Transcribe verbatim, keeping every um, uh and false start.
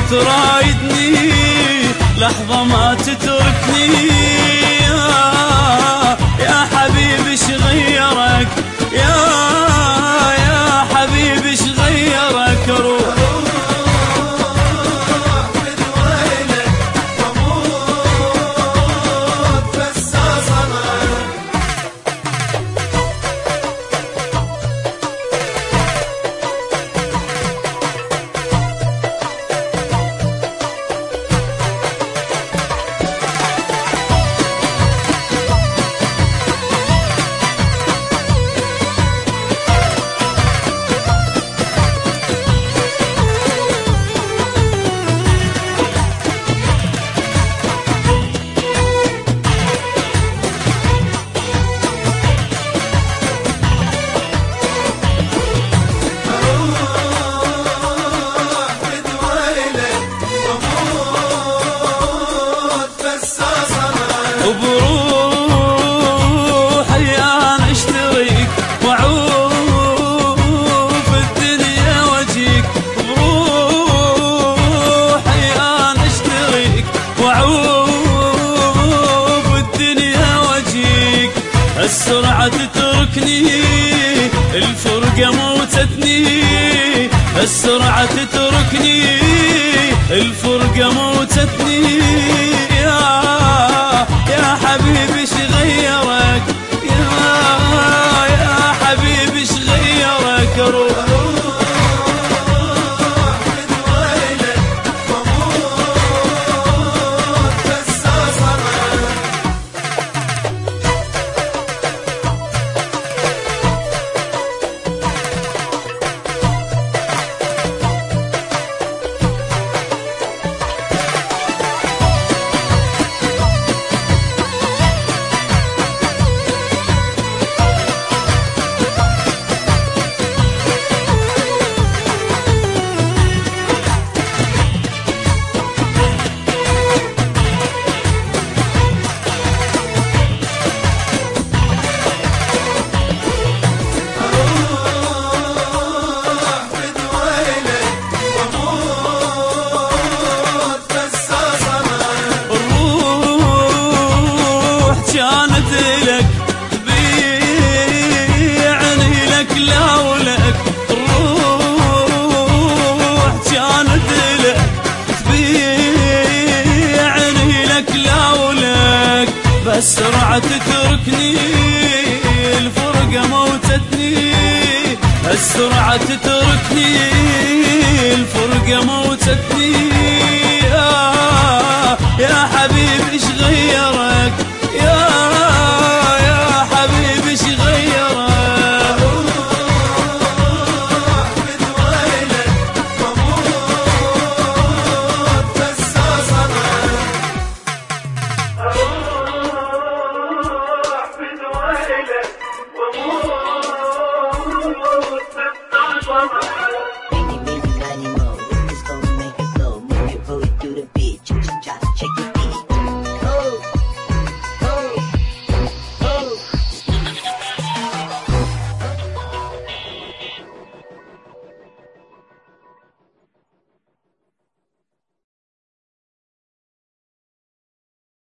ترايدني لحظة ما تتركني يا, يا حبيبي شغيرك يا يا حبيبي شغيرك روح وبروحي انا اشتريك واعوف الدنيا وجيك بروحي انا اشتريك واعوف الدنيا وجيك السرعة تتركني الفرقة موتتني السرعة تتركني الفرقة موتتني يا يا حبيبي شغيرك يا يا حبيبي شغيرك روح كانت لك تبيعني لك لا ولك الروح كانت لك تبيعني لك لا ولك بس سرعة تتركني الفرقة موتتني السرعة تتركني الفرقة موتتني يا يا حبيبي شغيرك يا يا حبيبي شغيرك Make it, make it, money, more. It's gonna make it flow. Move your booty through the beat.